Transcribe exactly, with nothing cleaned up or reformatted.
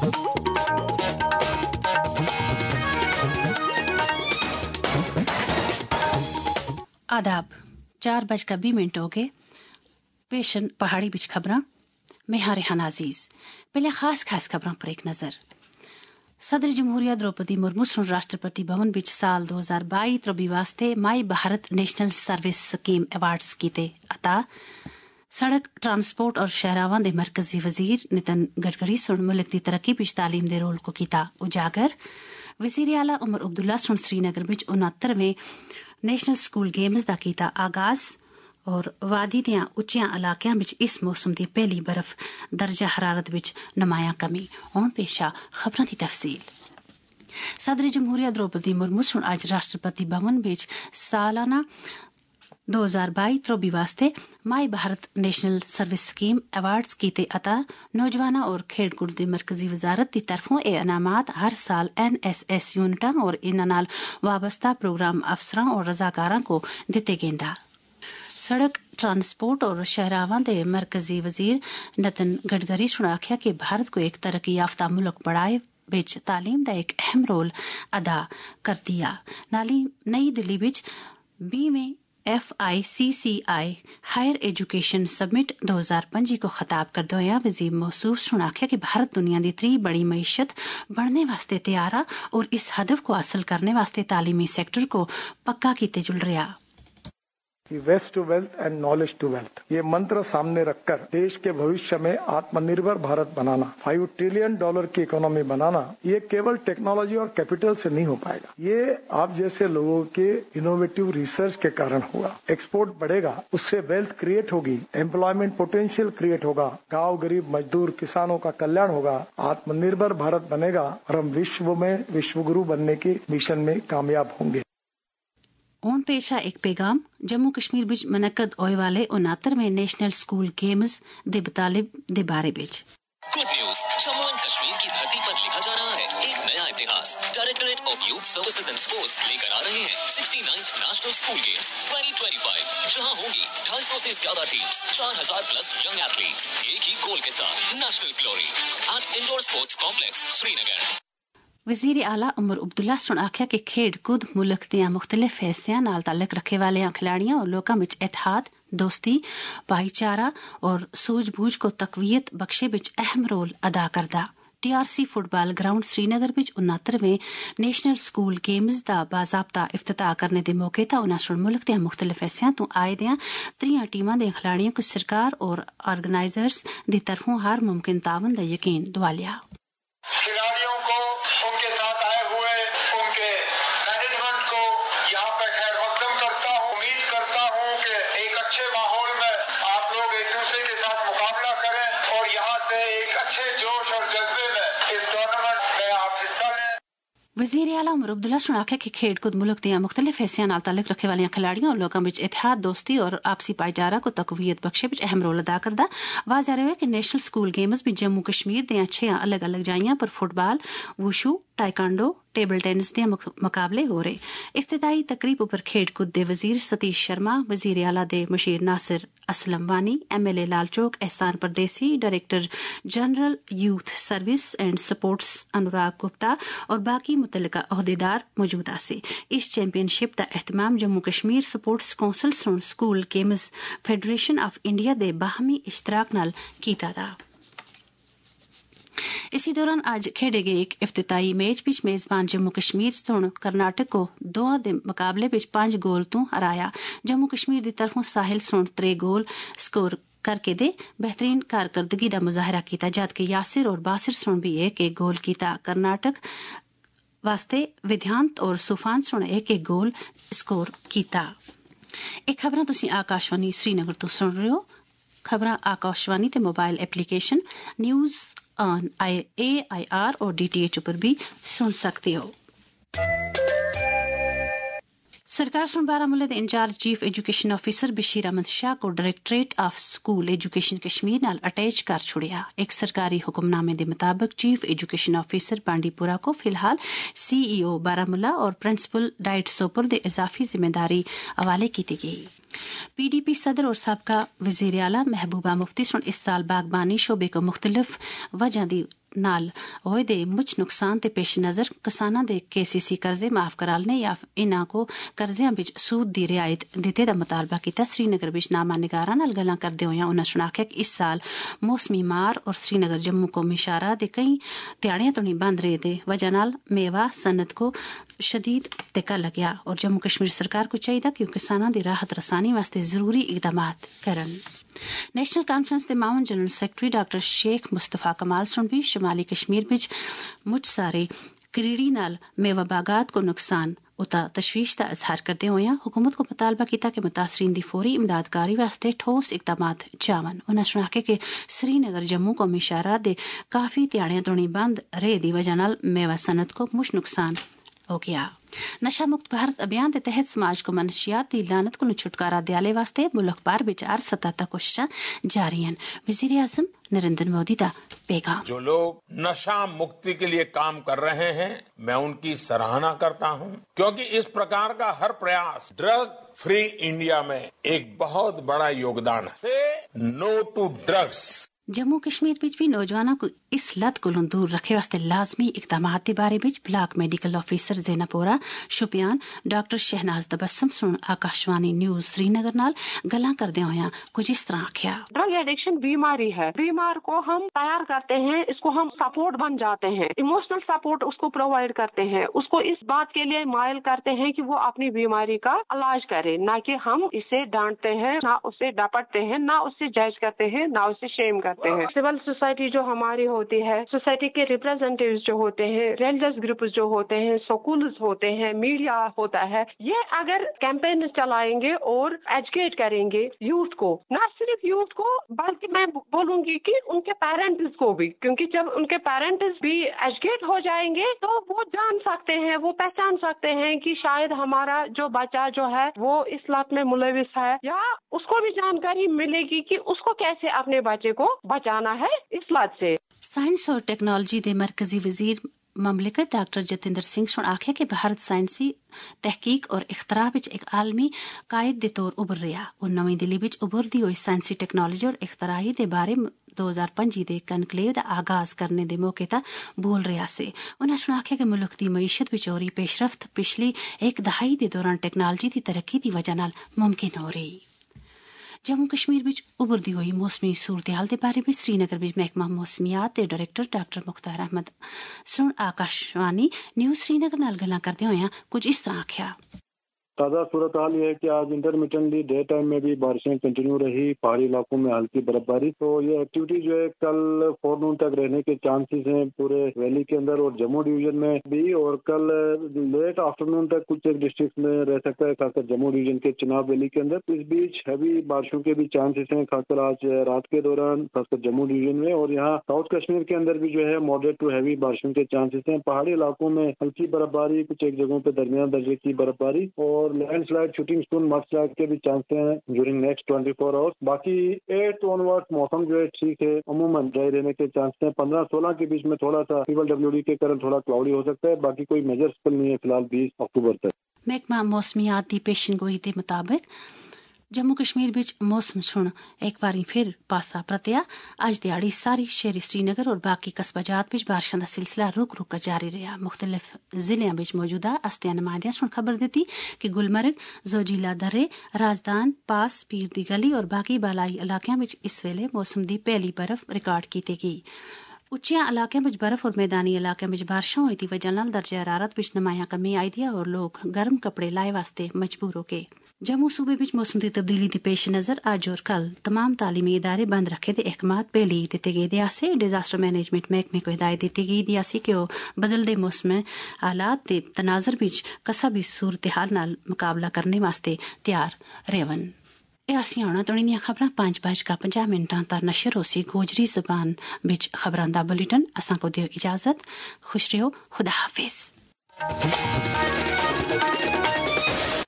आदाब। चार बजकर बीस मिनट हो गए। पेशन पहाड़ी बिच खबरां मैं हां रेहान अजीज। पहले खास खास खबरां पर एक नजर। सदर जमहूरिया द्रौपदी मुर्मू सुन राष्ट्रपति भवन बिच साल दो हज़ार बाईस त्रबी वास्ते my Bharat national service scheme awards कीते अता सड़क ट्रांसपोर्ट और शहरावां दे मरकजी वजीर नितिन गडकरी सुन मुल्क दी तरक्की बिच तालीम दे रोल को कीता उजागर। वजीर आला उमर अब्दुल्ला सुन श्रीनगर बिच उनहत्तरवें नेशनल स्कूल गेम्स दा कीता आगाज और वादी दियां उच्चियां इलाकियां बिच इस मौसम दी पहली बर्फ दर्जा हरारत बिच नमाया कमी। हुण पेशा खबरां दी तफसील। सदर जमहूरिया द्रौपदी मुर्मू सुन अज राष्ट्रपति भवन बिच सालाना दो हज़ार बाईस त्रौबी वास्ते my Bharat national service scheme awards कीते अता नौजवाना और खेड कुड़ दी मरकजी वजारत दी तरफों ए इनामात हर साल एन एस एस यूनिटां और इन्हां नाल वाबस्ता प्रोग्राम अफसरां और रजाकारां को दिते गेंदा। सड़क ट्रांसपोर्ट और शहरावां दे मरकजी वजीर नितिन गडकरी सुन आख्या कि भारत को एक तरक्की याफ्ता मुल्क बढ़ाए बिच तालीम दा एक अहम रोल अदा कर दिया। नाली नई दिल्ली बिच बीवें F I C C I higher education summit दो हज़ार पंजी को खिताब करदे होया वजीर मौसूफ सुन आख्या कि भारत दुनिया दी त्री बड़ी मईशत बढ़ने वास्ते तैयार आ और इस हदफ को हासिल करने वास्ते तालीमी सेक्टर को पक्का कीते जुल रहा। Waste to wealth and knowledge to wealth ये मंत्र सामने रखकर देश के भविष्य में आत्मनिर्भर भारत बनाना, फाइव ट्रिलियन डॉलर की इकोनॉमी बनाना, ये केवल टेक्नोलॉजी और कैपिटल से नहीं हो पाएगा। ये आप जैसे लोगों के इनोवेटिव रिसर्च के कारण होगा। एक्सपोर्ट बढ़ेगा, उससे वेल्थ क्रिएट होगी, एम्प्लॉयमेंट पोटेंशियल क्रिएट होगा, गांव गरीब मजदूर किसानों का कल्याण होगा, आत्मनिर्भर भारत बनेगा और हम विश्व में विश्वगुरु बनने के मिशन में कामयाब होंगे। ओन पेशा एक पैगाम। जम्मू कश्मीर बिच मनकद होए वाले उनहत्तरवें नेशनल स्कूल गेम्स दे मुतालिब दे बारे बिच good news. Jammu and Kashmir की धरती पर लिखा जा रहा है एक नया इतिहास। Directorate of youth services and sports लेकर आ रहे हैं sixty ninth national school games twenty twenty five, जहां होंगी ढाई सौ से ज्यादा टीम्स, चार हज़ार प्लस यंग एथलीट्स, एक ही गोल के साथ national glory at indoor sports complex Srinagar. वजीर आला उमर अब्दुल्ला सुन आख्या कि खेड कूद मुल्क दियां मुख्तलिफ हिस्सियां नाल ताल्लुक रखे वाले खिलाड़ियों और लोकां विच इत्तेहाद, दोस्ती, भाईचारा और सूझबूझ को तकवीयत बख्शे विच अहम रोल अदा करदा। T R C football ground Srinagar विच उनहत्तरवें नेशनल स्कूल गेम्स दा बाज़ाब्ता इफ्तिताह करने दे मौके ता उन्हां सुन मुल्क दियां मुख्तलिफ हिस्सियां तो आए दियां त्रियां टीमां दे खिलाड़ियों को सरकार और ऑर्गेनाइजर्स दी तरफों हर मुमकिन तावन दा यकीन दुआलिया। खिलाड़ियों को, उनके साथ आए हुए उनके मैनेजमेंट को यहाँ पे खैर मकदम करता हूँ। उम्मीद करता हूँ कि एक अच्छे माहौल में आप लोग एक दूसरे के साथ मुकाबला करें और यहाँ से एक अच्छे जोश और जज्बे में इस टूर्नामेंट में आप हिस्सा लें। वजीर आला उमर अब्दुल्ला सुन आख्या कि खेड कूद मुल्क दियां मुख्तलिफ हिस्सियां नाल ताल्लुक रखे वालियां खिलाड़ियों और लोकां विच इत्तेहाद, दोस्ती और आपसी भाईचारा को तकवीयत बख्शे विच अहम रोल अदा करदा। वाज़ेह रहे कि नेशनल स्कूल गेम्स भी जम्मू कश्मीर दियां छे अलग अलग जाइयां पर football, wushu, taekwondo, table tennis दे मुकाबले हो रहे। इफ्तिताई तकरीब पर खेड कूद दे वजीर सतीश शर्मा, वजीर आला दे मुशीर नासिर असलम वानी, M L A Lal Chowk Ehsan Pardesi, director general youth service and sports Anurag Gupta और बाकी मुतल्लिका अहदेदार मौजूद आसे। इस चैंपियनशिप का एहतमाम जम्मू कश्मीर स्पोर्ट्स कौंसल सुन school games federation of India दे बाहमी इश्तराक नाल कीता था। इसी दौरान आज खेडे गए एक इफ्तिताई मैच बिच मेजबान जम्मू कश्मीर सुन कर्नाटक को दो दे मुकाबले बिच पांच गोल तू हराया। जम्मू कश्मीर दी तरफों साहिल सुन त्रे गोल स्कोर करके दे बेहतरीन कारकर्दगी दा मुजाहरा कीता, जबकि यासिर और बासिर सुन भी एक एक गोल कीता। कर्नाटक वास्ते विध्यांत और सुफान सुन एक एक गोल स्कोर कीता। एक खबरां तुसीं आकाशवाणी श्रीनगर तो सुन रहे हो। खबरां आकाशवाणी ते mobile application news on A I R और डी टी एच पर भी सुन सकते हो। सरकार सुन बारामूला दे incharge chief education officer Bashir Ahmad Shah को directorate of school education Kashmir नाल अटैच कर छुड़िया। एक सरकारी हुक्मनामे के मुताबिक चीफ एजुकेशन ऑफिसर बांडीपुरा को फिलहाल सीईओ बारामूला और प्रिंसिपल डाइट सोपर दे इजाफी जिम्मेदारी हवाले की गई। पीडीपी सदर और साबका वजीर आला महबूबा मुफ्ती सुन इस साल बागबानी शोबे को मुख्तलिफ वजह दी नाल होए दे मुच नुकसान ते पेश नज़र किसानां दे केसीसी कर्जे माफ कराने या इन्हां को कर्जियां विच सूद दी रियायत दित्ते दा मुतालबा कीता। श्रीनगर विच नामा निगारां नाल गल्लां करदे होए उन्हां सुणाखेआ कि इस साल मौसमी मार और श्रीनगर जम्मू कौमी शाहराह दे कई ध्याड़ियां तोड़ी बंद रहे दे वजह नाल मेवा सनत को शदीद धक्का लग्या और जम्मू कश्मीर सरकार को चाहिए कि किसानां दी राहत रसानी वास्ते जरूरी इकदामात करन। नेशनल कॉन्फ्रेंस के माउन general secretary doctor Sheikh Mustafa Kamal सुनबी शुमाली कश्मीर विच मुझ सारे क्रीड़ी नाल मेवा बागात को नुकसान उता तशवीश का इजहार करते हुए हुकूमत को मुतालबा किया कि मुतासरीन की फौरी इमदादकारी वास्ते ठोस इकदामात चावन। उन्हें सुनाके कि श्रीनगर जम्मू कौमी शाहराह दे काफी ध्याड़ियां तोड़ी बंद रहे दी वजह नाल मेवा सनत को मुश नुकसान हो गया। नशा मुक्त भारत अभियान के तहत समाज को मनशियात दी लानत को छुटकारा दियाले वास्ते मुल्क भर विचार सतत कोशिशां जारी हैं। वज़ीर आज़म नरेंद्र मोदी का पैगाम। जो लोग नशा मुक्ति के लिए काम कर रहे हैं मैं उनकी सराहना करता हूं, क्योंकि इस प्रकार का हर प्रयास ड्रग फ्री इंडिया में एक बहुत बड़ा योगदान है। No to drugs. Jammu Kashmir विच भी नौजवानों को इस लत को दूर रखे वास्ते लाजमी इकदामात के बारे में block medical officer Zainpora Shopian doctor Shahnaz Tabassum सुन आकाशवाणी न्यूज श्रीनगर नाल गल्लां करदे होया कुछ इस तरह आख्या। ड्रग एडिक्शन बीमारी है, बीमार को हम तैयार करते हैं, इसको हम सपोर्ट बन जाते हैं, इमोशनल सपोर्ट उसको प्रोवाइड करते हैं, उसको इस बात के लिए माइल करते हैं कि वो अपनी बीमारी का इलाज करे, ना कि हम इसे डांटते हैं, ना उसे डांटते हैं, ना उससे जज करते हैं, ना उसे शेम करते हैं। सिविल सोसाइटी जो हमारी होती है, सोसाइटी के रिप्रेजेंटेटिव्स जो होते हैं, रिलीजियस ग्रुप्स जो होते हैं, स्कूल्स होते हैं, मीडिया होता है, ये अगर कैंपेन चलाएंगे और एजुकेट करेंगे यूथ को, ना सिर्फ यूथ को बल्कि मैं बोलूंगी कि उनके पेरेंट्स को भी, क्योंकि जब उनके पेरेंट्स भी एजुकेट हो जाएंगे तो वो जान सकते हैं, वो पहचान सकते हैं कि शायद हमारा जो बच्चा जो है वो इस लत में मुलविस है, या उसको भी जानकारी मिलेगी कि उसको कैसे अपने बच्चे को बचाना है इस लत से। साइंस और टेक्नोलॉजी के मरकजी वजीर ममलिकत डॉक्टर जतिंदर सिंह सुन आखे कि भारत साइंसी तहकीक और इख्तरा विच एक आलमी कायद दे तौर उभर रहा और नवी दिल्ली विच उभरदी हुई साइंसी टेक्नोलॉजी और इख्तराही दे बारे दो हजार पंजी दे कनकलेव दा आगाज करने दे मौके ता बोल रहा से। उन्हें सुनाखे कि मुल्क दी मईशत विच हो रही पेशरफ्त पिछली एक दहाई दे दौरान टेक्नोलॉजी दी तरक्की दी वजह नाल मुमकिन हो रही। जम्मू कश्मीर विच उभरदी हुई मौसमी सूरत हाल के बारे में श्रीनगर विच महकमा मौसमियात के डायरेक्टर डॉक्टर मुख्तार अहमद सुन आकाशवाणी न्यूज श्रीनगर नाल गल्लां करदे होया कुछ इस तरह आख्या। ताज़ा सूरत हाल ये है कि आज इंटरमिटेंटली डे टाइम में भी बारिशें कंटिन्यू रही, पहाड़ी इलाकों में हल्की बर्फबारी, तो ये एक्टिविटी जो है कल फोरनून तक रहने के चांसेस हैं पूरे वैली के अंदर और जम्मू डिवीजन में भी, और कल लेट आफ्टरनून तक कुछ एक डिस्ट्रिक्ट में रह सकता है, खासकर जम्मू डिवीजन के चिनाब वैली के अंदर। इस बीच हैवी बारिशों के भी चांसेस हैं, खासकर आज रात के दौरान खासकर जम्मू डिवीजन में, और यहाँ साउथ कश्मीर के अंदर भी जो है मॉडरेट टू हैवी बारिशों के चांसेस हैं। पहाड़ी इलाकों में हल्की बर्फबारी, कुछ एक जगहों पर दरमियान दर्जे की बर्फबारी और लैंडस्लाइड, शूटिंग स्टोन, मडस्लाइड के भी चांसेस हैं during next twenty four hours. बाकी एट ऑनवर्ड मौसम जो है ठीक है, अमूमन ड्राई रहने के चांसेस हैं। पंद्रह सोलह के बीच में थोड़ा सा पीडब्ल्यूडी के कारण थोड़ा क्लाउडी हो सकता है, बाकी कोई मेजर स्पेल नहीं है फिलहाल बीस अक्टूबर तक। महकमा मौसमियात दी पेशनगोई के मुताबिक जम्मू कश्मीर विच मौसम सुन एक बारी फिर पासा परतिया। अज दिहाड़ी सारी शहरी श्रीनगर और बाकी कस्बाजात विच बारिशां दा सिलसिला रुक रुक कर जारी रहा। मुख्तलिफ जिलों विच मौजूदा अस्तिया नुमाइंदियां सुन खबर दी कि गुलमर्ग, जोजिला दर्रे, राजदान, पास, पीर दी गली और बाकी बालाई इलाकों विच इस वेले मौसम दी पहली बर्फ रिकॉर्ड की गई। उच्चिया इलाकों में बर्फ और मैदानी इलाकों में बारिशां होई दी वजह नाल दर्जा हरारत विच नमाया कमी आई दी और लोग गर्म कपड़े लाए वास्ते मजबूर हो गए। जम्मू सूबे विच मौसम की तब्दीली की पेश नज़र अज और कल तमाम तालीमी इदारे बंद रखे दे अहकामात पहले दिते गए दियासे। डिजास्टर मैनेजमेंट महकमे को हिदायत दी गई दियासी कि वह बदलते मौसम हालात के तनाजर विच कसा भी सूरत हाल नाल मुकाबला करने वास्ते तैयार रहन। असी आना तोड़ियां खबरां पांच बज का पंजाह मिनटां ता नशर होसी गोजरी जबान विच खबरां दा बुलेटिन। असां को दियो इजाजत, खुश रहो, खुदा हाफिज।